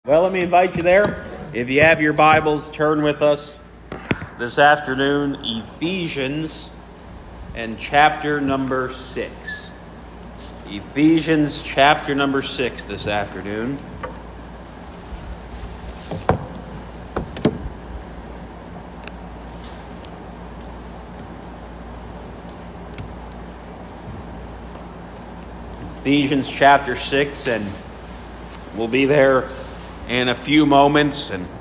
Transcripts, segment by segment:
Well, let me invite you there. If you have your Bibles, turn with us this afternoon, Ephesians and chapter number 6. Ephesians chapter number 6 this afternoon. Ephesians chapter 6, and we'll be there in a few moments. And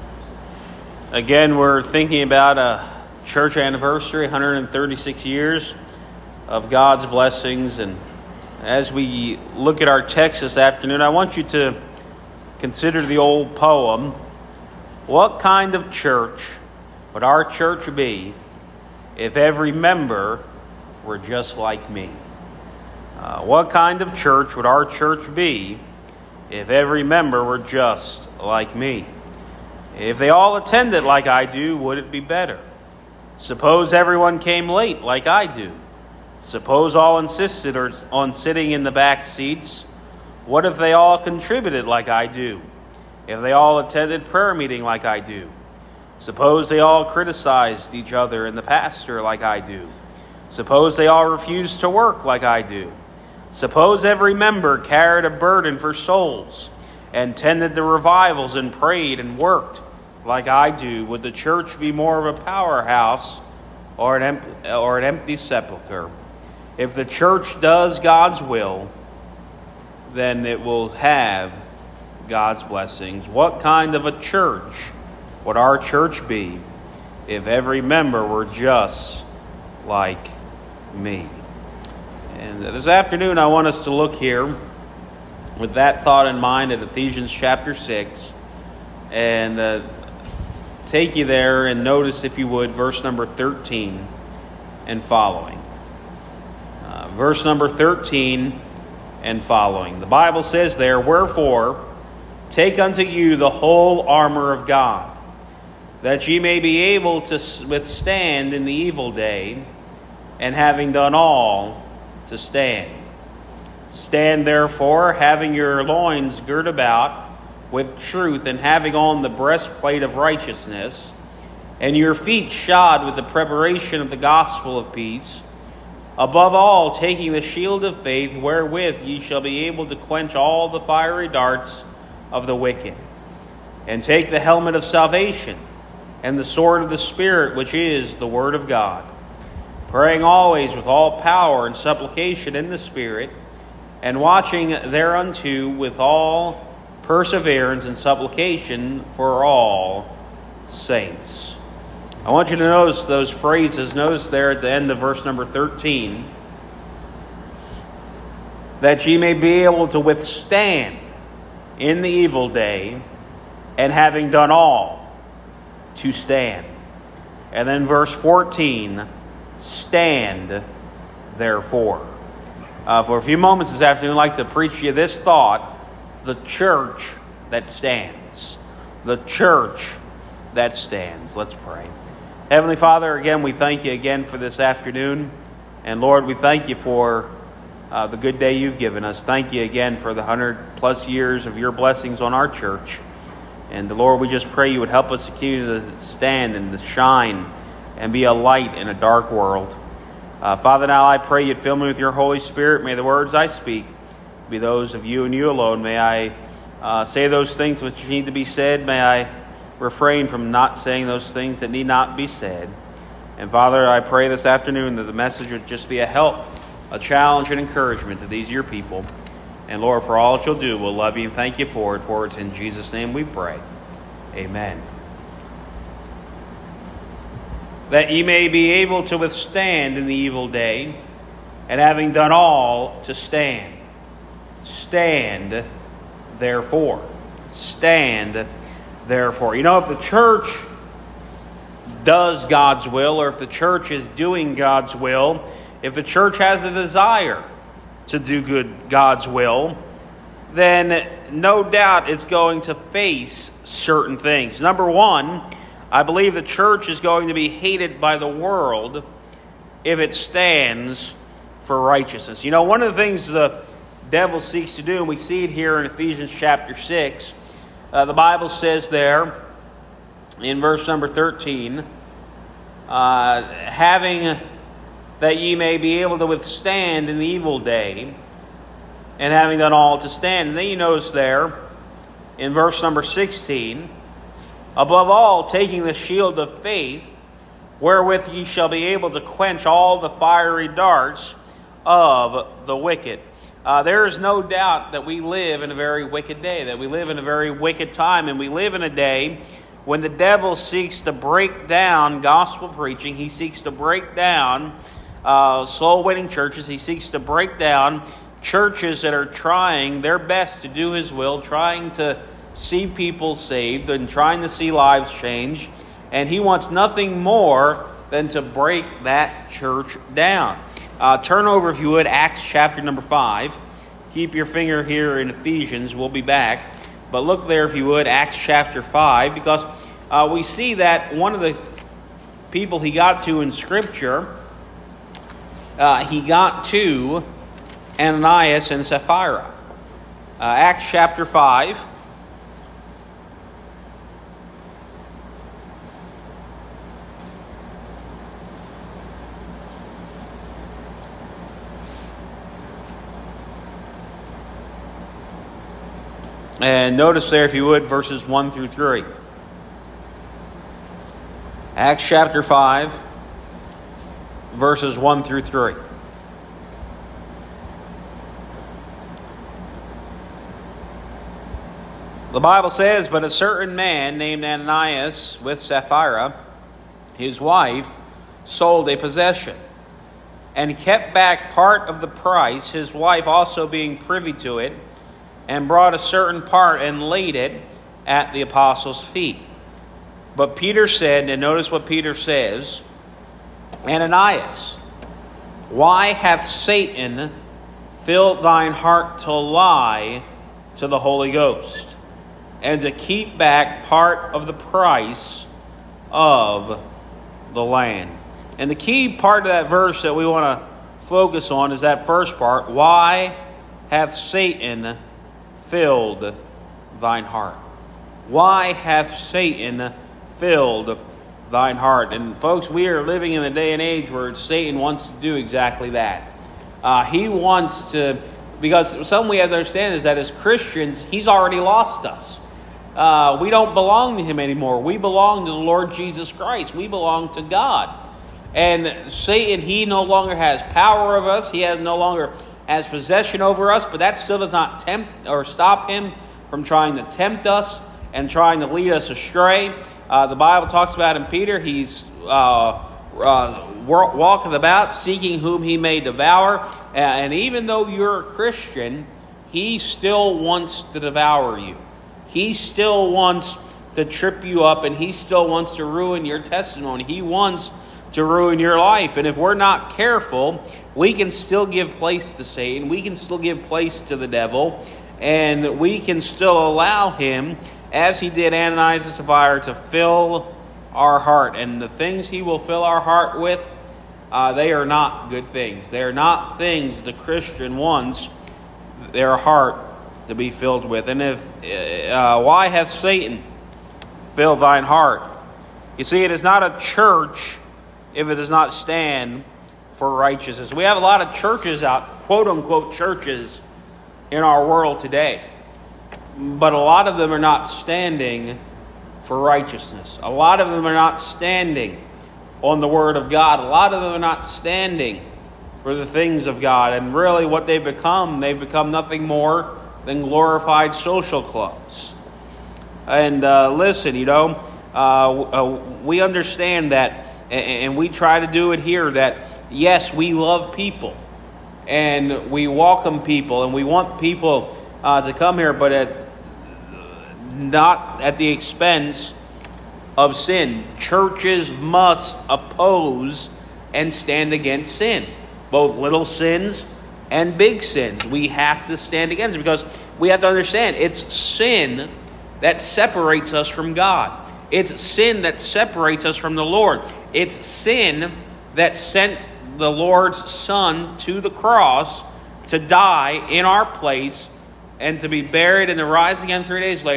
again, we're thinking about a church anniversary, 136 years of God's blessings. And as we look at our text this afternoon, I want you to consider the old poem, "What kind of church would our church be if every member were just like me?" What kind of church would our church be if every member were just like me? If they all attended like I do, would it be better? Suppose everyone came late like I do. Suppose all insisted on sitting in the back seats. What if they all contributed like I do? If they all attended prayer meeting like I do? Suppose they all criticized each other and the pastor like I do? Suppose they all refused to work like I do? Suppose every member carried a burden for souls and tended the revivals and prayed and worked like I do. Would the church be more of a powerhouse or an empty sepulcher? If the church does God's will, then it will have God's blessings. What kind of a church would our church be if every member were just like me? And this afternoon, I want us to look here with that thought in mind at Ephesians chapter 6 and take you there and notice, if you would, verse number 13 and following. Verse number 13 and following. The Bible says there, "Wherefore, take unto you the whole armor of God, that ye may be able to withstand in the evil day, and having done all, to stand. Stand therefore, having your loins girt about with truth, and having on the breastplate of righteousness, and your feet shod with the preparation of the gospel of peace. Above all, taking the shield of faith, wherewith ye shall be able to quench all the fiery darts of the wicked. And take the helmet of salvation, and the sword of the Spirit, which is the word of God. Praying always with all power and supplication in the Spirit, and watching thereunto with all perseverance and supplication for all saints." I want you to notice those phrases. Notice there at the end of verse number 13, that ye may be able to withstand in the evil day, and having done all, to stand. And then verse 14, "Stand, therefore." For a few moments this afternoon, I'd like to preach to you this thought: the church that stands. The church that stands. Let's pray. Heavenly Father, again, we thank you again for this afternoon. And Lord, we thank you for the good day you've given us. Thank you again for the 100+ years of your blessings on our church. And Lord, we just pray you would help us to continue to stand and to shine and be a light in a dark world. Father, now I pray you'd fill me with your Holy Spirit. May the words I speak be those of you and you alone. May I say those things which need to be said. May I refrain from not saying those things that need not be said. And Father, I pray this afternoon that the message would just be a help, a challenge, and encouragement to these your people. And Lord, for all that you'll do, we'll love you and thank you for it. For it's in Jesus' name we pray. Amen. "That ye may be able to withstand in the evil day, and having done all, to stand. Stand, therefore." Stand, therefore. You know, if the church does God's will, or if the church is doing God's will, if the church has a desire to do God's will, then no doubt it's going to face certain things. Number one, I believe the church is going to be hated by the world if it stands for righteousness. You know, one of the things the devil seeks to do, and we see it here in Ephesians chapter 6, The Bible says there in verse number 13, having that ye may be able to withstand in the evil day, and having done all to stand. And then you notice there in verse number 16, above all, taking the shield of faith, wherewith ye shall be able to quench all the fiery darts of the wicked. There is no doubt that we live in a very wicked day, that we live in a very wicked time, and we live in a day when the devil seeks to break down gospel preaching. He seeks to break down soul-winning churches. He seeks to break down churches that are trying their best to do his will, trying to see people saved and trying to see lives change. And he wants nothing more than to break that church down. Turn over, if you would, Acts chapter number 5. Keep your finger here in Ephesians. We'll be back. But look there, if you would, Acts chapter 5, because we see that one of the people he got to in Scripture, he got to Ananias and Sapphira. Acts chapter 5. And notice there, if you would, verses 1 through 3. Acts chapter 5, verses 1 through 3. The Bible says, but a certain man named Ananias with Sapphira, his wife, sold a possession, and kept back part of the price, his wife also being privy to it, and brought a certain part and laid it at the apostles' feet. But Peter said, and notice what Peter says, Ananias, why hath Satan filled thine heart to lie to the Holy Ghost, and to keep back part of the price of the land? And the key part of that verse that we want to focus on is that first part, why hath Satan filled thine heart? Why hath Satan filled thine heart? And folks, we are living in a day and age where Satan wants to do exactly that. He wants to, because something we have to understand is that as Christians, he's already lost us. We don't belong to him anymore. We belong to the Lord Jesus Christ. We belong to God. And Satan, he no longer has power over us. He no longer has possession over us, but that still does not tempt or stop him from trying to tempt us and trying to lead us astray. The Bible talks about in Peter, he's walketh about, seeking whom he may devour. And even though you're a Christian, he still wants to devour you. He still wants to trip you up, and he still wants to ruin your testimony. He wants to ruin your life. And if we're not careful, we can still give place to Satan. We can still give place to the devil. And we can still allow him, as he did Ananias and Sapphira, to fill our heart. And the things he will fill our heart with, they are not good things. They are not things the Christian wants their heart to be filled with. And if why hath Satan filled thine heart? You see, it is not a church if it does not stand for righteousness. We have a lot of churches out, quote-unquote churches, in our world today. But a lot of them are not standing for righteousness. A lot of them are not standing on the Word of God. A lot of them are not standing for the things of God. And really what they've become nothing more than glorified social clubs. And listen, we understand that, and we try to do it here, that yes, we love people and we welcome people and we want people to come here, but not at the expense of sin. Churches must oppose and stand against sin, both little sins and big sins. We have to stand against it, because we have to understand it's sin that separates us from God. It's sin that separates us from the Lord. It's sin that sent the Lord's Son to the cross to die in our place and to be buried and to rise again 3 days later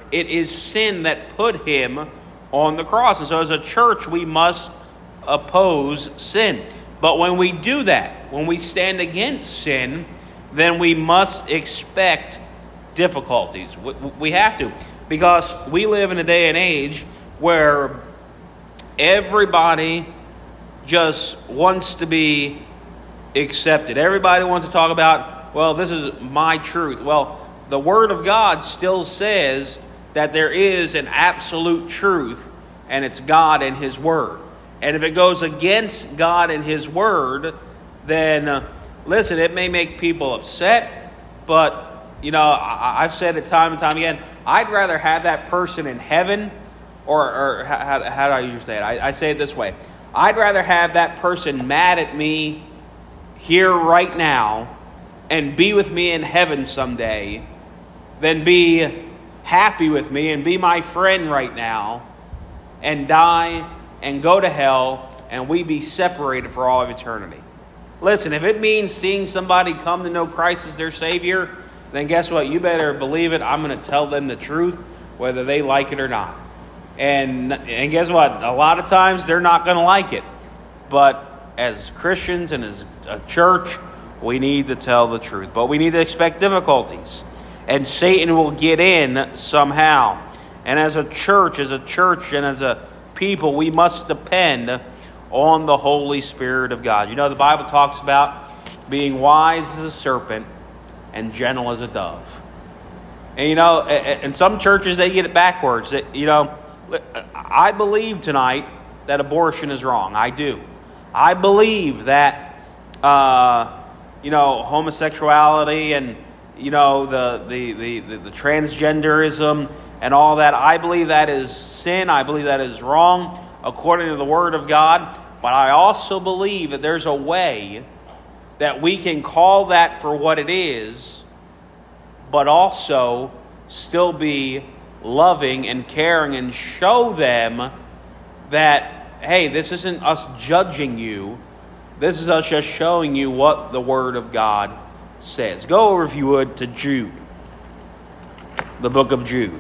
it is sin that put him on the cross. And so as a church, we must oppose sin. But when we do that, when we stand against sin, then we must expect difficulties. We have to, because we live in a day and age where everybody just wants to be accepted. Everybody wants to talk about, well, this is my truth. Well, the Word of God still says that there is an absolute truth, and it's God and His Word. And if it goes against God and His Word, then, listen, it may make people upset, but, I've said it time and time again, I'd rather have that person in heaven, or how do I usually say it? I say it this way. I'd rather have that person mad at me here right now and be with me in heaven someday than be happy with me and be my friend right now and die and go to hell and we be separated for all of eternity. Listen, if it means seeing somebody come to know Christ as their Savior, then guess what? You better believe it. I'm going to tell them the truth, whether they like it or not. And guess what? A lot of times they're not going to like it. But as Christians and as a church, we need to tell the truth. But we need to expect difficulties. And Satan will get in somehow. And as a church and as a people, we must depend on the Holy Spirit of God. The Bible talks about being wise as a serpent and gentle as a dove. And in some churches they get it backwards. I believe tonight that abortion is wrong. I do. I believe that homosexuality and the transgenderism and all that, I believe that is sin. I believe that is wrong according to the Word of God. But I also believe that there's a way that we can call that for what it is, but also still be loving and caring and show them that, hey, this isn't us judging you. This is us just showing you what the Word of God says. Go over, if you would, to Jude, the book of Jude.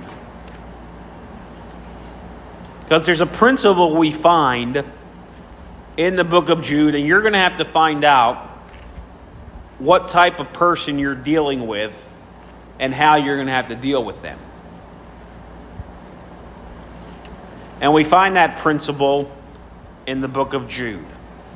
Because there's a principle we find in the book of Jude, and you're going to have to find out what type of person you're dealing with and how you're going to have to deal with them. And we find that principle in the book of Jude.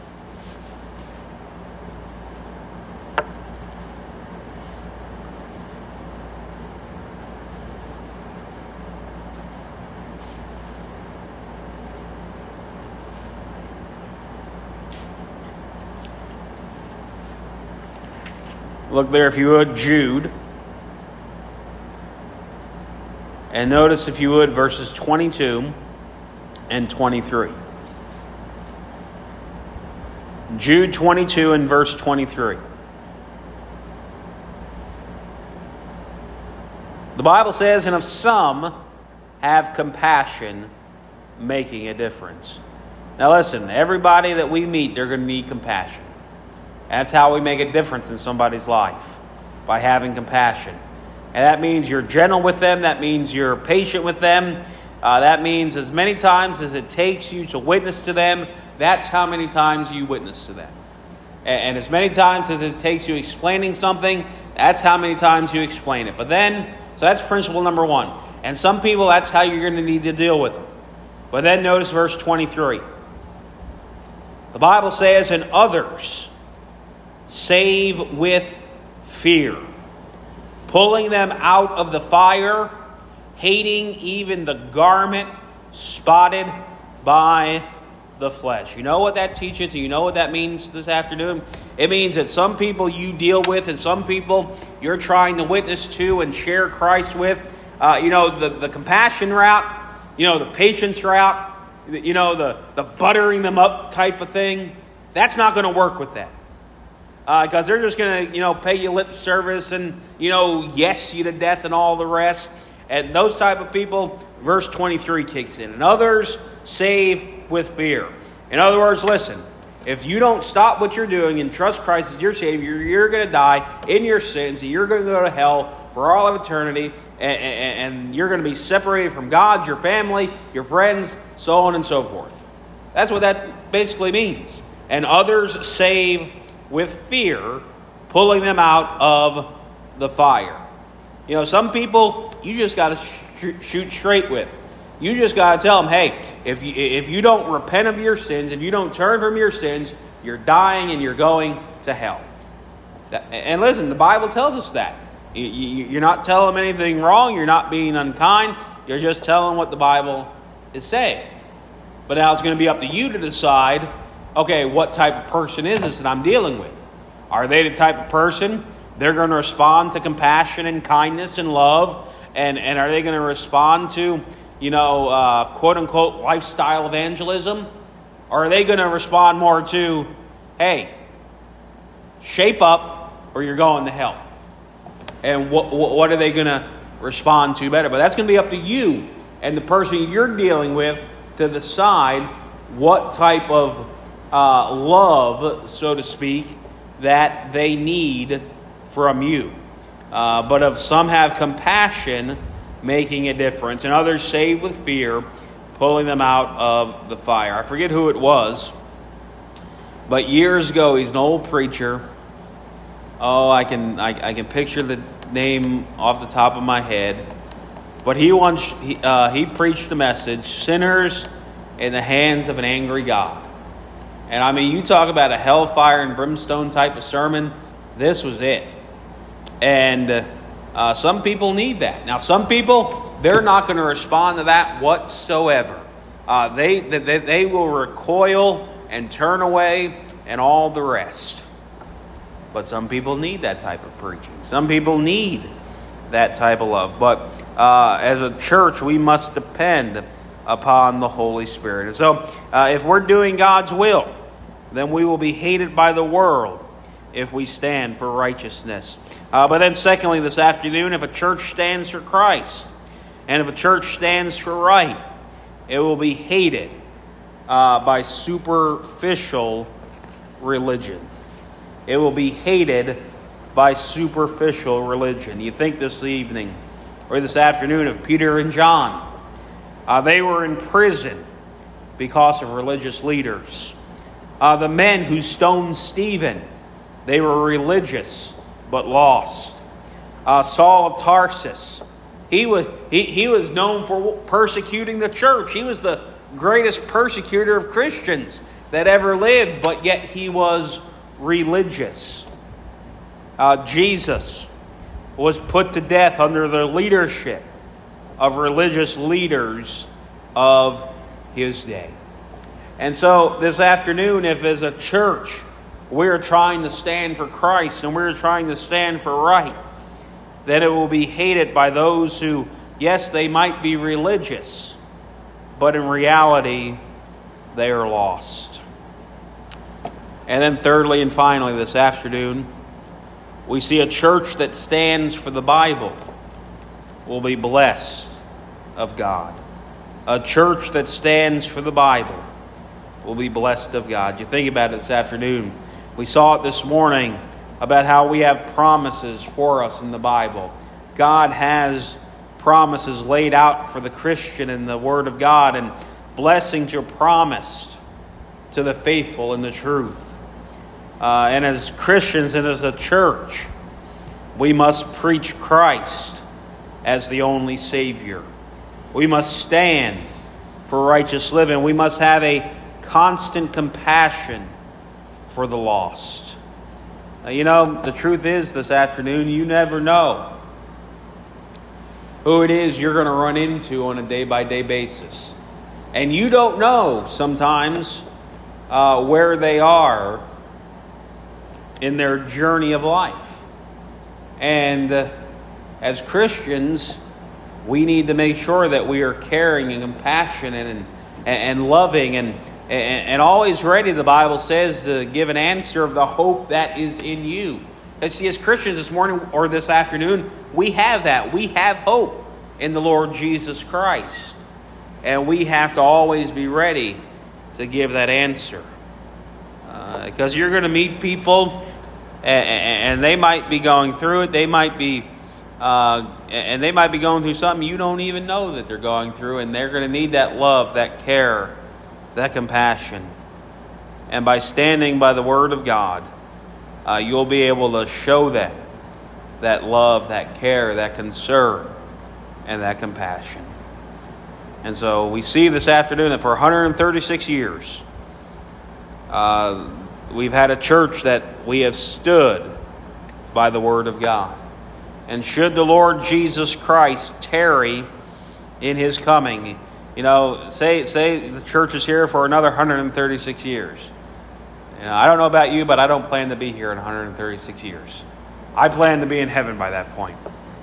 Look there, if you would, Jude. And notice, if you would, verses 22 and 23. Jude 22 and verse 23. The Bible says, and of some have compassion, making a difference. Now listen, everybody that we meet, they're going to need compassion. That's how we make a difference in somebody's life, by having compassion. And that means you're gentle with them. That means you're patient with them. That means as many times as it takes you to witness to them, that's how many times you witness to them. And as many times as it takes you explaining something, that's how many times you explain it. But then, so that's principle number one. And some people, that's how you're going to need to deal with them. But then notice verse 23. The Bible says, and others save with fear, pulling them out of the fire, hating even the garment spotted by the flesh. You know what that teaches? You know what that means this afternoon? It means that some people you deal with and some people you're trying to witness to and share Christ with, the compassion route, the patience route, the buttering them up type of thing, that's not going to work with them. Because they're just going to, pay you lip service and, yes you to death and all the rest. And those type of people, verse 23 kicks in. And others save with fear. In other words, listen, if you don't stop what you're doing and trust Christ as your Savior, you're going to die in your sins and you're going to go to hell for all of eternity, and you're going to be separated from God, your family, your friends, so on and so forth. That's what that basically means. And others save with fear, pulling them out of the fire. You know, some people you just got to shoot straight with. You just got to tell them, hey, if you don't repent of your sins, if you don't turn from your sins, you're dying and you're going to hell. And listen, the Bible tells us that. You're not telling them anything wrong. You're not being unkind. You're just telling what the Bible is saying. But now it's going to be up to you to decide, okay, what type of person is this that I'm dealing with? Are they the type of person they're going to respond to compassion and kindness and love? And are they going to respond to, quote-unquote lifestyle evangelism? Or are they going to respond more to, hey, shape up or you're going to hell? And what are they going to respond to better? But that's going to be up to you and the person you're dealing with to decide what type of love, so to speak, that they need from you. But if some have compassion, making a difference, and others save with fear, pulling them out of the fire. I forget who it was, but years ago, he's an old preacher. Oh, I can picture the name off the top of my head. But he preached the message, sinners in the hands of an angry God. And I mean, you talk about a hellfire and brimstone type of sermon, this was it. And some people need that. Now, some people, they're not going to respond to that whatsoever. They will recoil and turn away and all the rest. But some people need that type of preaching. Some people need that type of love. But as a church, we must depend upon the Holy Spirit. And so if we're doing God's will, then we will be hated by the world if we stand for righteousness. But then secondly, this afternoon, if a church stands for Christ, and if a church stands for right, it will be hated by superficial religion. It will be hated by superficial religion. You think this evening, or this afternoon, of Peter and John. They were in prison because of religious leaders. The men who stoned Stephen, they were religious but lost. Saul of Tarsus, he was known for persecuting the church. He was the greatest persecutor of Christians that ever lived, but yet he was religious. Jesus was put to death under the leadership of religious leaders of his day. And so this afternoon, if as a church we're trying to stand for Christ and we're trying to stand for right, then it will be hated by those who, yes, they might be religious, but in reality, they are lost. And then thirdly and finally this afternoon, we see a church that stands for the Bible will be blessed of God. A church that stands for the Bible will be blessed of God. You think about it this afternoon. We saw it this morning about how we have promises for us in the Bible. God has promises laid out for the Christian in the Word of God, and blessings are promised to the faithful in the truth. And as Christians and as a church, we must preach Christ as the only Savior. We must stand for righteous living. We must have a constant compassion for the lost. The truth is this afternoon, you never know who it is you're going to run into on a day-by-day basis. And you don't know sometimes where they are in their journey of life. And as Christians, we need to make sure that we are caring and compassionate and loving and always ready, the Bible says, to give an answer of the hope that is in you. And see, as Christians this morning or this afternoon, we have that. We have hope in the Lord Jesus Christ. And we have to always be ready to give that answer. Because you're going to meet people and they might be going through it. They might be and they might be going through something you don't even know that they're going through, and they're going to need that love, that care, that compassion. And by standing by the Word of God, you'll be able to show them that love, that care, that concern, and that compassion. And so we see this afternoon that for 136 years, we've had a church that we have stood by the Word of God. And should the Lord Jesus Christ tarry in His coming, say the church is here for another 136 years. I don't know about you, but I don't plan to be here in 136 years. I plan to be in heaven by that point.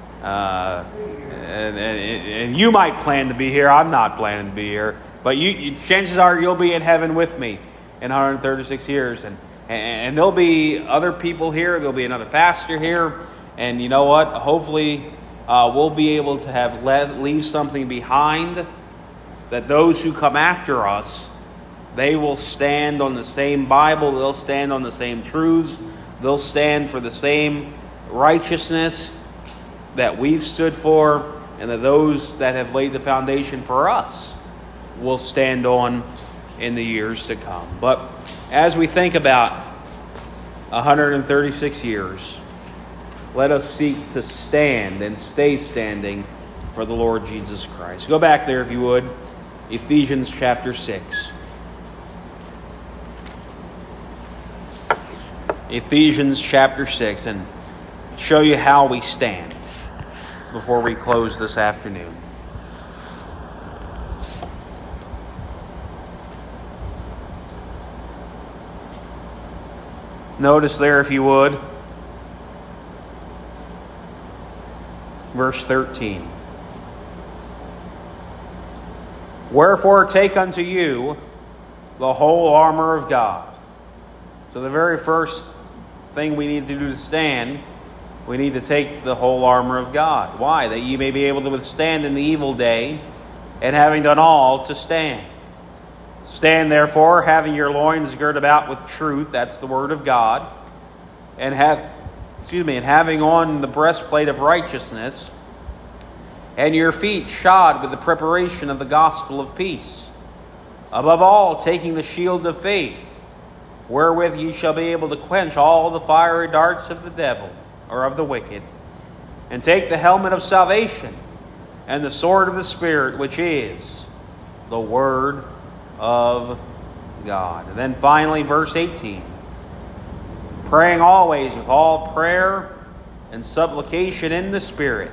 And you might plan to be here. I'm not planning to be here. But chances are you'll be in heaven with me in 136 years. And there'll be other people here. There'll be another pastor here. And you know what? Hopefully we'll be able to leave something behind that those who come after us, they will stand on the same Bible. They'll stand on the same truths. They'll stand for the same righteousness that we've stood for, and that those that have laid the foundation for us will stand on in the years to come. But as we think about 136 years, let us seek to stand and stay standing for the Lord Jesus Christ. Go back there, if you would, Ephesians chapter 6. Ephesians chapter 6, and show you how we stand before we close this afternoon. Notice there, if you would, verse 13. Wherefore take unto you the whole armor of God. So the very first thing we need to do to stand, we need to take the whole armor of God. Why? That ye may be able to withstand in the evil day, and having done all, to stand. Stand therefore, having your loins girt about with truth, that's the word of God, and having on the breastplate of righteousness, and your feet shod with the preparation of the gospel of peace. Above all, taking the shield of faith, wherewith ye shall be able to quench all the fiery darts of the devil, or of the wicked, and take the helmet of salvation, and the sword of the Spirit, which is the Word of God. And then finally, verse 18. Praying always with all prayer and supplication in the Spirit,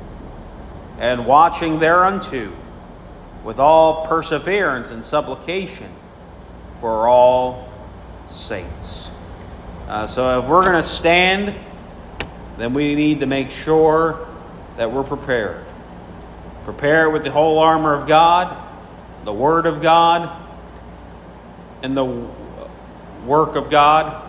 and watching thereunto with all perseverance and supplication for all saints. So if we're going to stand, then we need to make sure that we're prepared. Prepare with the whole armor of God, the Word of God, and the work of God,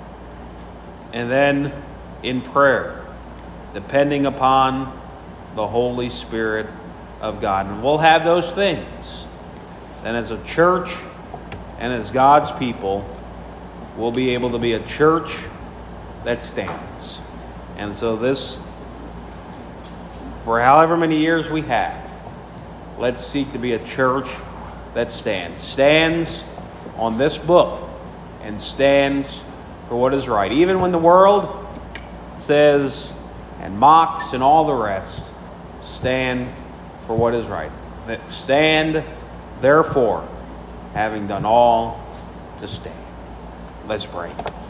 and then in prayer, depending upon the Holy Spirit of God. And we'll have those things. Then as a church and as God's people, we'll be able to be a church that stands. And so this, for however many years we have, let's seek to be a church that stands. Stands on this book and stands for what is right. Even when the world says and mocks and all the rest, stand for what is right. That stand, therefore, having done all, to stand. Let's pray.